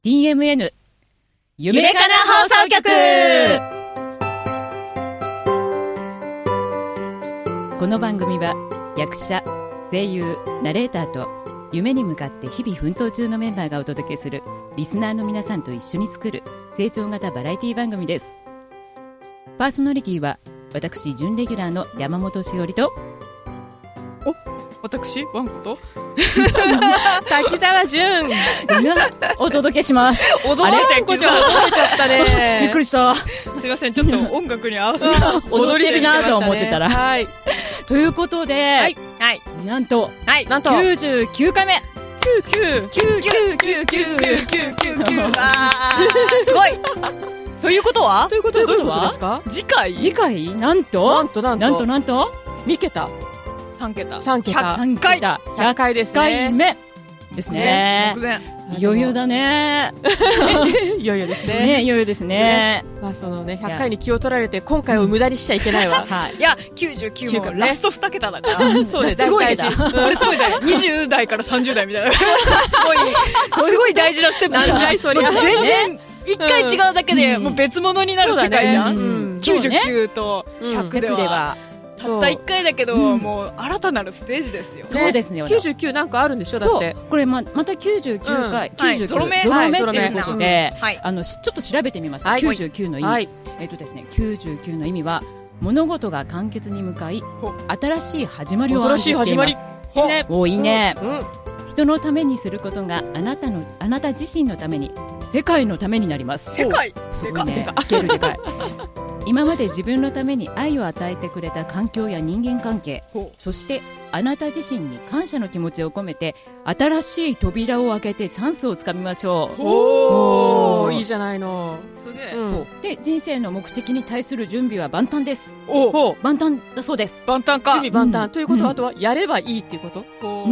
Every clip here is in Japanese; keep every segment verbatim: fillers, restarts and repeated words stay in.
ティーエムエヌ 夢かな放送局。この番組は役者、声優、ナレーターと夢に向かって日々奮闘中のメンバーがお届けするリスナーの皆さんと一緒に作る成長型バラエティ番組です。パーソナリティは私準レギュラーの山本しおりと、 お、私ワンコと滝沢純がお届けします。 踊れてこちゃん踊れちゃったね。 びっくりした。 すいません、ちょっと音楽に合わせて踊りすぎなと思ってたら、 はい、 ということで、 はいはい、 なんと、 はい、なんときゅうじゅうきゅうかいめ、 きゅうきゅうきゅうきゅうきゅうきゅうきゅうきゅうきゅうきゅうきゅう、 あーすごい。ということはということはどういうことですか？ 次回次回なんとなんとなんとなんとなんとに桁さん桁さん桁さん桁ひゃっかいですね。 ひゃっかいめですね。 目前余裕だね。 いよいよですね。 ね、余裕ですね。 まあそのね、ひゃっかいに気を取られて今回を無駄にしちゃいけないわ。 はい。 いやきゅうじゅうきゅうもラストに桁だからそうです。 すごいね。 これすごいね。にじゅう代からさんじゅう代みたいなすごいすごい大事なステップなんじゃいそりゃ。 全然一回違うだけでもう別物になる世界じゃん。きゅうじゅうきゅうとひゃくではたったいっかいだけど、うん、もう新たなるステージですよ。 そうですよね。 きゅうじゅうきゅうなんかあるんでしょ。だってこれ ま, またきゅうじゅうきゅうかい、うん、きゅうじゅうきゅう、 はい、 ゾロ目っていうことで、 はい、 あのちょっと調べてみました、はい、きゅうじゅうきゅうの意味、はい、えっとですね、きゅうじゅうきゅうの意味は物事が完結に向かい新しい始まりを暗示しています。 いいね。 おいいね、 うんうん、 人のためにすることがあなたのあなた自身のために世界のためになります。 世界すごいね、スケールでかい。今まで自分のために愛を与えてくれた環境や人間関係、そしてあなた自身に感謝の気持ちを込めて新しい扉を開けてチャンスをつかみましょう。 おー、いいじゃないの。 すげえ、 うん、で人生の目的に対する準備は万端です。 お万端だそうです。 万端か。 準備万端、 うん、 ということは、 うん、 あとはやればいいっていうこと、 うん、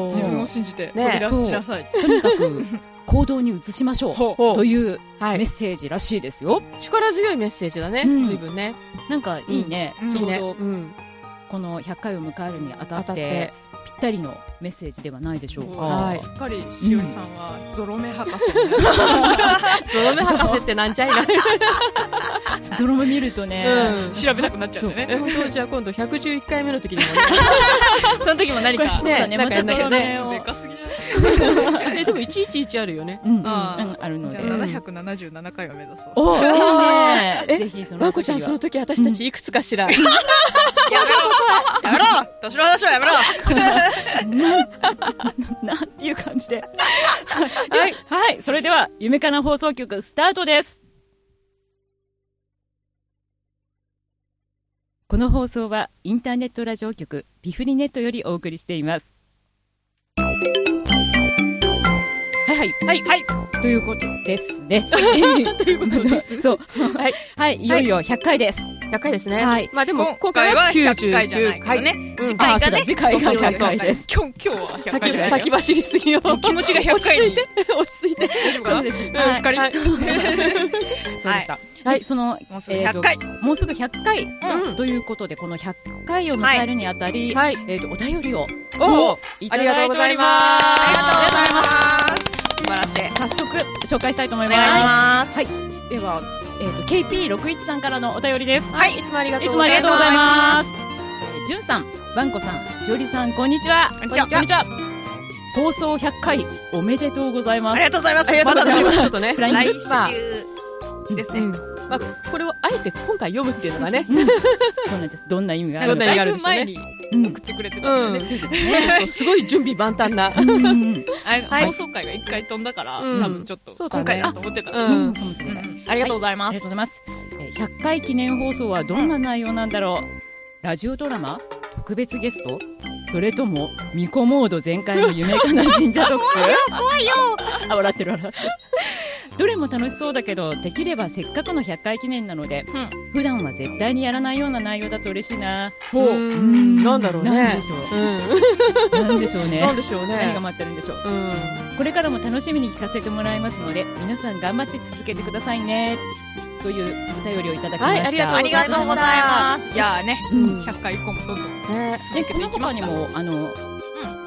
自分を信じて扉をしなさい、 ね、とにかく行動に移しましょうというメッセージらしいですよ。 力強いメッセージだね、うん、随分ね。 なんかいいね、 うん、 ちょうど、 うん、 このひゃっかいを迎えるにあたってぴったりのメッセージではないでしょうか。 はい、 しっかりしおりさんはゾロ目博士ゾロ目博士ってなんちゃいな。 ゾロ目見るとね、 うん、調べたくなっちゃうんでね。 本当じゃあ今度ひゃくじゅういっかいめの時にもねその時も何かそうだね、 なんかやんなきゃね。 でかすぎじゃないえでもいちいちいちあるよね。 うん、うん、あるので、 じゃあななひゃくななじゅうななかいを目指そう。 お、いいね。 えぜひそのわんこちゃんその時私たちいくつかしら。 やめろやめろ、年の話はやめろ。 なんていう感じではい、はい、それでは夢かな放送局スタートです。この放送はインターネットラジオ局ピフリネットよりお送りしています。はいはいはいはい、ということですね。ということです。そう、はいはい、いよいよひゃっかいです。 ひゃっかいですね。 はい。 まあでも今回はきゅうじゅうきゅうかいね。 次回がね、 次回がひゃっかいです。 今日今日はひゃっかいじゃない。 先走りすぎよ。 気持ちがひゃっかいに落ち着いて大丈夫かな。 そうですね。 しっかり。 そうでした。はい、そのもうすぐひゃっかい、 もうすぐひゃっかいということで、このひゃっかいを迎えるにあたり、えっとお便りをいただいております。 ありがとうございます。素晴らしい。 早速紹介したいと思います。 お願いします。 はい。では、えーと、ケーピーろくじゅういち さんからのお便りです。 はい、いつもありがとういつもありがとうございます。じゅんさん、わんこさん、しおりさん、こんにちは。 こんにちは。 こんにちは。放送ひゃっかいおめでとうございます。 ありがとうございます。 ありがとうございます。ちょっとね、 来週ですね。 まあこれをあえて今回読むっていうのがね、 そうなんです。どんな意味があるのか。 だいぶ前に送ってくれてたんでね。すごい準備万端な。 放送回がいっかい飛んだから、多分ちょっと今回だと思ってたかもしれない。ありがとうございます。 ありがとうございます。ひゃっかい記念放送はどんな内容なんだろう。ラジオドラマ、特別ゲスト、それともミコモード全開の夢かな神社特集。 怖いよ。 あ、笑ってる笑ってる。どれも楽しそうだけど、できればせっかくのひゃっかい記念なので、うん、普段は絶対にやらないような内容だと嬉しいな。 ほう、うん、なんだろうね。 なんでしょう、うん、なんでしょうね。 なんでしょうね。 何が待ってるんでしょう、うん、これからも楽しみに聞かせてもらいますので、皆さん頑張って続けてくださいね、というお便りをいただきました。はい、 ありがとうございます。いやーね、うん、ひゃっかい以降もどんどんね。 続けていきますから。 この他にもあの、うん、そ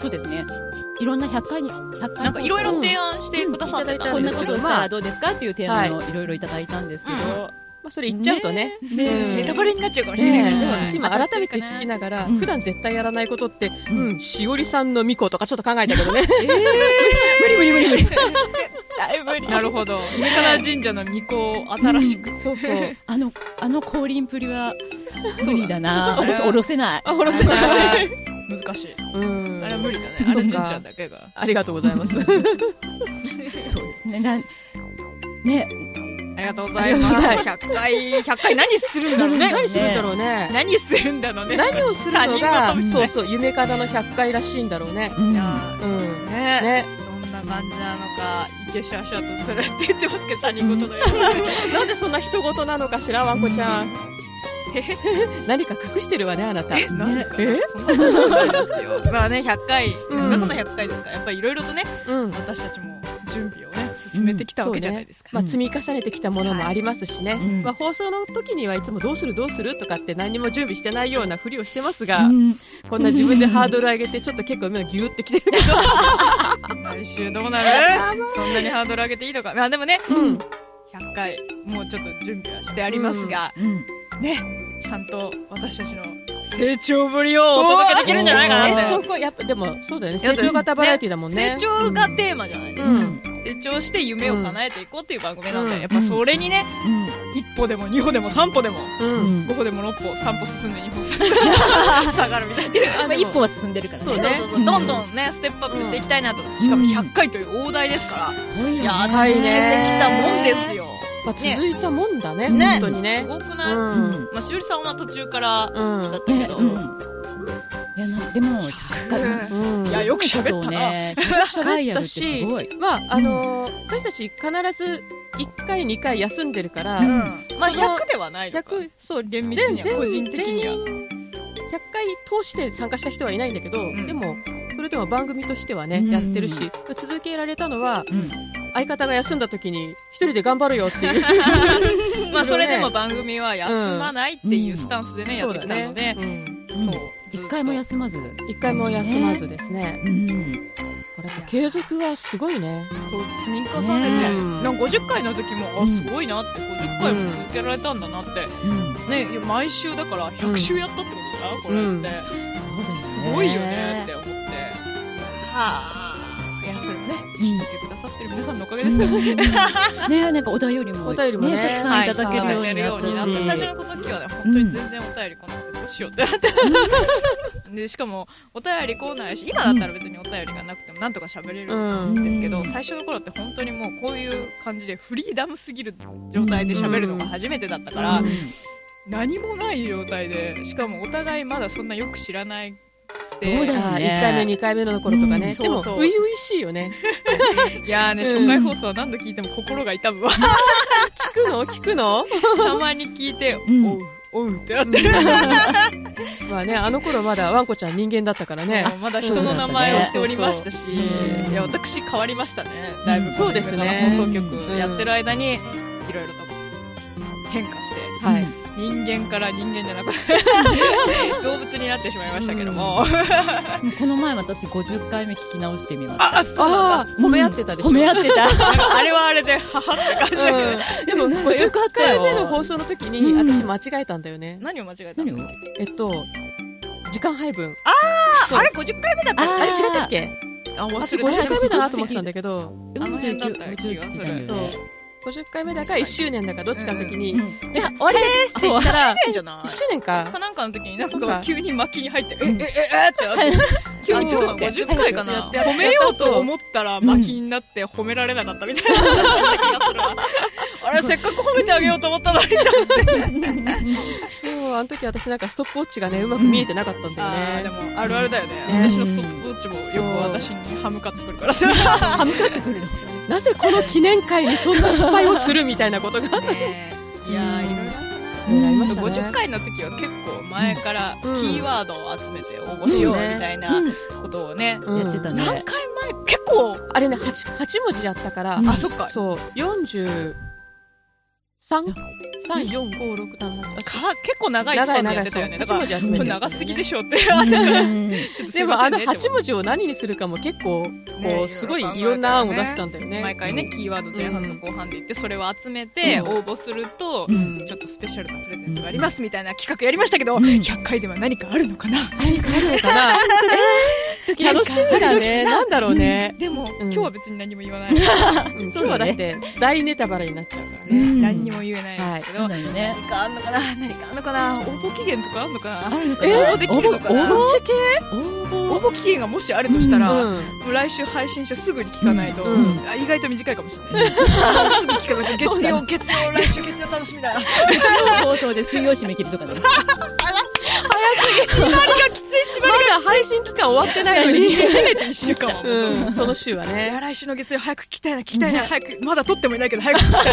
そうですね。いろんなひゃっかいに、ひゃっかいなんかいろいろ提案してくださってた、 うん、こんなことをしたらどうですかっていう提案をいろいろいただいたんですけど、 はい、まあ、それ言っちゃうとね、 ね、ね、うん、ネタバレになっちゃうかもしれない、 ね、でも私今改めて聞きながら、うん、普段絶対やらないことって、うん、うん、しおりさんのみことかちょっと考えたけどね、えー、 無理無理無理無理絶対無理。なるほど。夢から神社のみこを新しく、 うん、そうそう、 あのあの降臨プリは無理だな。私下ろせない。 あ、下ろせない。 難しい。 うん。 あれは無理だね。あれ神社だけが。 ありがとうございます。そうですね。なね。 ありがとうございます。ひゃっかい、ひゃっかい何するんだろうね。 何するんだろうね。 何するんだろうね。 何をするのが、そうそう、夢かなのひゃっかいらしいんだろうね。 いや、うん。ね。ね。どんな感じなのか、いけしゃしゃとするって言ってますけど、他人事のように。 なんでそんな人事なのかしら、わんこちゃん。何か隠してるわね、あなた。 え、何かえそんなことないですよ。まあね、ひゃっかい、過去のひゃっかいですから、やっぱりいろいろとね、私たちも準備をね、進めてきたわけじゃないですか。 まあ積み重ねてきたものもありますしね。まあ放送の時にはいつもどうするどうするとかって何も準備してないようなふりをしてますが、こんな自分でハードル上げてちょっと結構今ギューってきてるけど。 来週どうなる？そんなにハードル上げていいのか。まあでもね、ひゃっかい、もうちょっと準備はしてありますが、ね。ちゃんと私たちの成長ぶりをお届けできるんじゃないかなって。 え、そこやっぱでもそうだよね。成長型バラエティだもんね。 成長がテーマじゃないですか。成長して夢を叶えていこうっていう番組なんで、やっぱそれにね、一歩でも二歩でも三歩でも、五歩でも六歩、三歩進んで二歩進んで下がるみたいな。 一歩は進んでるからね。 そうね。どんどんねステップアップしていきたいなと。しかもひゃっかいという大台ですから。 すごいよね。 続けてきたもんですよ。 まあ、続いたもんだね、ね、本当にね。 すごくない、うん、まあ、しおりさんは途中からだったけど、うんね、うん、 いやなでもひゃっかい、 うん、いやよく喋ったな。 ひゃっかいやるってすごい。 まああのー、私たち必ずいっかいにかい休んでるから、うん、 まあひゃくではないのか。 ひゃく、そう、 厳密には個人的にはひゃっかい通して参加した人はいないんだけど、うん、でもそれでも番組としてはね、うん、やってるし、続けられたのは、うん、相方が休んだ時に一人で頑張るよっていうまあそれでも番組は休まないっていうスタンスでね、うん、やってきたので、そう、 一回も休まず一回も休まずですね、うん、これ継続はすごいね。 そう積み重ねて、うん、なんかごじゅっかいの時も、うん、あすごいなってごじゅっかいも続けられたんだなって、うん、ね毎週だからひゃくしゅうやったってことだな、これって、うん、すごいよねって思って、はあいやそれもね聞いてくださってる皆さんのおかげですよね。 ねなんかお便りもお便りもねたくさんいただけるようになって最初の時はね本当に全然お便り来なくてどうしようってなってでしかもお便り来ないし今だったら別にお便りがなくてもなんとか喋れるんですけど、最初の頃って本当にもうこういう感じでフリーダムすぎる状態で喋るのが初めてだったから、何もない状態でしかもお互いまだそんなよく知らないそうだよね、 いっかいめにかいめの頃とかね、うん、でも初々しいよね。 いやーね、初回放送は何度聞いても心が痛むわ。 聞くの聞くのたまに聞いて、うん、おうおうってなってる。 まあね、あの頃まだワンコちゃん人間だったからね。 まだ人の名前をしておりましたし、いや私変わりましたね。だいぶそうですね。 放送局やってる間にいろいろと変化して、はい、人間から人間じゃなくて動物になってしまいましたけども、 うん、この前私ごじゅっかいめ聞き直してみました。 あ、そうなんだ。褒め合ってたでしょ。 褒め合ってた。 あれはあれでははって感じだけど、 うん、でもごじゅっかいめの放送の時に私間違えたんだよね。 何を間違えたの？ えっと時間配分。 ああ、あれごじゅっかいめだったっけ？ あれ違ったっけ？ あ、忘れた。 ごじゅっかいめだなと思ってたんだけど、 あの辺だった気がする。 そうごじゅっかいめだかいっしゅうねんだかどっちかの時に、うんうん、じゃあ終わりですって言ったらいっしゅうねんかかなんかの時になんか急に巻きに入ってええええってなって急にちょっとごじゅっかいかな褒めようと思ったら巻きになって褒められなかったみたいな気がするわ。あれせっかく褒めてあげようと思ったのにってそうあの時私なんかストップウォッチがねうまく見えてなかったんだよね。 でもあるあるだよね。私のストップウォッチもよく私に歯向かってくるから歯向かってくるの。 なぜこの記念会にそんな失敗をするみたいなことがねいやいろいろあったな、うん、ごじゅっかいの時は結構前からキーワードを集めて応募しようみたいなことをね、 うん、やってたね。 何回前結構あれね 8, 8文字やったから、 うん、あそっかそうよんじゅうさんさん、よん、ご、ろく、なな、はちか結構長いスパンでやってたよね。だからはち文字集めてる、ね、 長すぎでしょってあったからでもあのはち文字を何にするかも結構こう、ね、すごいいろんな案を出したんだよね。 毎回ねキーワード前半と後半で言ってそれを集めて応募すると、うん、ちょっとスペシャルなプレゼントがありますみたいな企画やりましたけど、うん、ひゃっかいでは何かあるのかな何かあるのかな楽しみだね。なんだろうね。 でも、うん、今日は別に何も言わない、うん、 今日はだって大ネタバレになっちゃうからね、うん、 何にも言えないんだけど、はい、何かあんのかな何かあんのかな応募期限とかあんのかなあるのかな、えー、応募できるのかなそっち系応募期限がもしあるとしたら、うんうん、来週配信書すぐに聞かないと、うん、意外と短いかもしれないすぐ聞かないと月曜月曜来週月曜楽しみだ月曜放送で水曜締め切りとかね早すぎ縛りがきつい縛りがきついまだ配信期間終わってないのにせめていっしゅうかんは、 うん、その週はね。 いや来週の月曜早く聞きたいな聞きたいな、早くまだ撮ってもいないけど早く聞きたい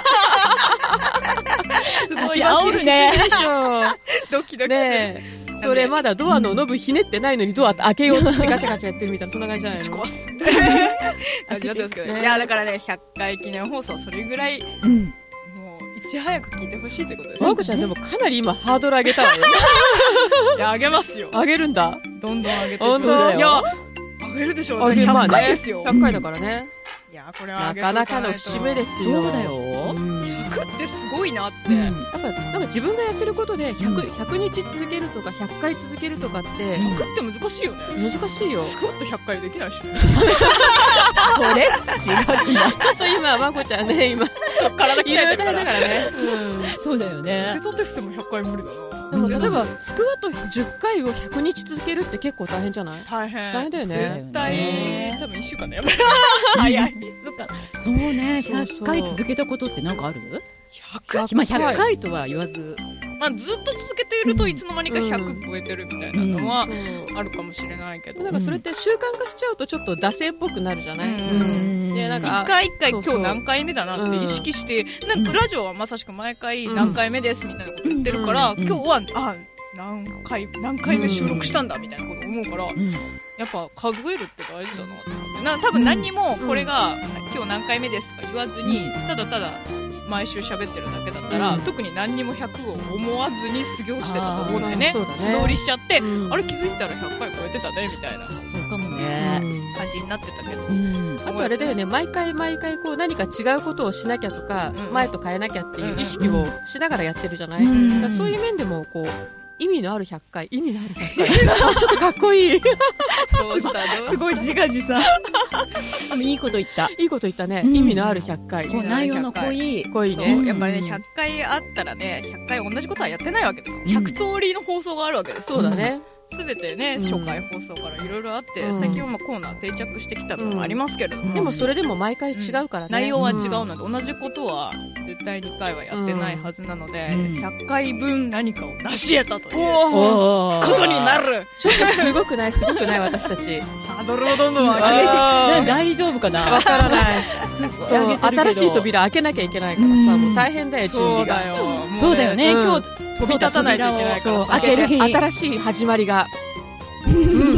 すごい煽るねでしょドキドキする、ね、 それまだドアのノブひねってないのにドア開けようとしてガチャガチャやってるみたいなそんな感じじゃないの。 ぶち壊すみたいな感じだったんですけど、ね、いやだからねひゃっかい記念放送それぐらい、うん、もういち早く聞いてほしいってことです。 マコちゃんでもかなり今ハードル上げたわよいや上げますよ。 上げるんだ。 どんどん上げて本当だよ。 いや上げるでしょうね。ひゃっかいですよ、 ひゃっかいだからね。 いやこれはなかなかの節目ですよ。 そうだよ、 うん、ひゃくってすごいなって、うん、 やっぱなんか自分がやってることで ひゃく、うん、ひゃくにち続けるとかひゃっかい続けるとかって、 ひゃくって難しいよね。 難しいよ。 スクワットひゃっかいできないしそれ違うちょっと今まこちゃんね今体鍛えてるからだからね、 うん、そうだよね。 テトテステもひゃっかい無理だな。 でも例えばスクワットじゅっかいをひゃくにち続けるって結構大変じゃない？ 大変。 大変だよね。 絶対多分いっしゅうかんだよ早い。 そうね、ひゃっかい続けたことって何かある？ひゃっかい、まあ、ひゃっかいとは言わず、 まあ、ずっと続けているといつの間にかひゃく超えてるみたいなのはあるかもしれないけど、 なんかそれって習慣化しちゃうとちょっと惰性っぽくなるじゃない？うんうんでなんかいっかいいっかい今日何回目だなって意識してなんかラジオはまさしく毎回何回目ですみたいなこと言ってるから、うん、今日はあ何回何回目収録したんだみたいなこと思うから、うん、やっぱ数えるって大事だなって思ってな。多分何にもこれが、うん、今日何回目ですとか言わずにただただ毎週喋ってるだけだったら、うん、特に何にもひゃくを思わずに過ごしてたと思うんですよね。素通りしちゃって、うん、あれ気づいたらひゃっかい超えてたねみたいなそうかもね、 うん、感じになってたけど、 うん、あとあれだよね、毎回毎回こう何か違うことをしなきゃとか、うん、前と変えなきゃっていう意識をしながらやってるじゃない、うん、だからそういう面でもこう意味のあるひゃっかい意味のあるひゃっかいちょっとかっこいいどうしたどうすごい自画自賛でもいいこと言ったいいこと言ったね、うん、意味のあるひゃっかい内容の濃い濃いね。 やっぱりねひゃっかいあったらねひゃっかい同じことはやってないわけです、うん、ひゃく通りの放送があるわけです。 そうだね、 すべてね、うん、初回放送からいろいろあって、うん、最近はまあコーナー定着してきたのもありますけれども、うん、 でもそれでも毎回違うからね、 うん、内容は違うので、うん、同じことは絶対にかいはやってないはずなので、うん、ひゃっかいぶん何かを成し得たということになる。 ちょっとすごくないすごくない私たちハードルをどんどん上げて大丈夫かなわからないすごいそう新しい扉開けなきゃいけないからさ、うん、もう大変だよ準備が。 そうだよ、もうね、 そうだよね、うん、今日飛び立たないといけないから開ける日新しい始まりがうん、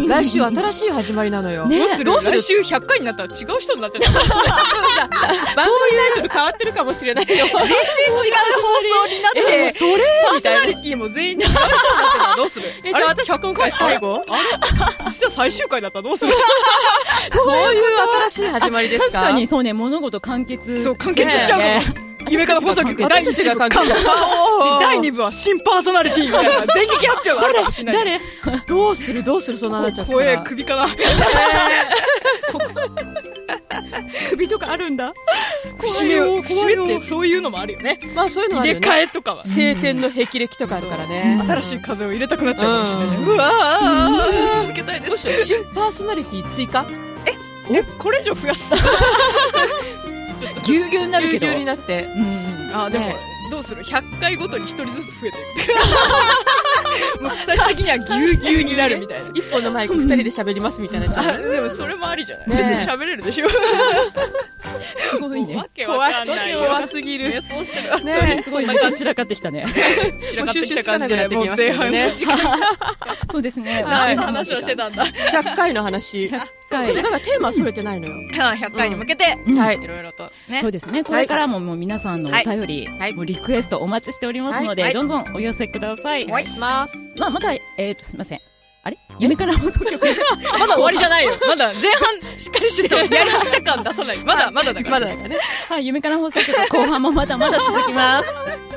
来週新しい始まりなのよ、 ね、どうするどうする来週ひゃっかいになったら違う人になってた番組タイトル変わってるかもしれないよ全然違う放送になって、 えー、それパーソナリティも全員違う人になってたらどうするえじゃあ私今回最後あれ実は最終回だったらどうするそういう新しい始まりですか。 確かにそうね、物事完結そう完結しちゃうかも、ね夢から放送局だいいち部完結だいに部は新パーソナリティみたいな電撃発表があるかもしれない。 誰どうするどうするそんななっちゃったら怖え首かな、 えー、首とかあるんだ。 節目を節目ってそういうのもあるよね。 まあそういうのあるよね。 入れ替えとかは晴天の霹靂とかあるからね、 新しい風を入れたくなっちゃうかもしれないね。うわー続けたいです。 新パーソナリティ追加ええこれ以上増やすぎゅうぎゅうになるけどぎゅうぎゅうになって、 うん、あでも、ね、どうするひゃっかいごとにひとりずつ増えていくもう最終的にはぎゅうぎゅうになるみたいな一本のマイクふたりで喋りますみたいなあでもそれもありじゃない、ね、別に喋れるでしょすごいね。 わけわかんないよ。 怖すぎる。 そうしてる。 ねすごい、なんか散らかってきたね。 散らかってきた感じで、もう前半ね。 そうですね。 何の話をしてたんだ。 ひゃっかいの話。 ひゃっかい。 だからテーマはそれてないのよ。 ひゃっかいに向けて、はい。いろいろとね。 そうですね。これからももう皆さんのお便り、もうリクエストお待ちしておりますので、どんどんお寄せください。 お願いします。 まあ、まだ、えっと、すみません。あれ夢から放送局まだ終わりじゃないよ。まだ前半しっかりしてやりきった感出さない。まだまだだから。 まだだからね。 はい、夢から放送局後半もまだまだ続きます。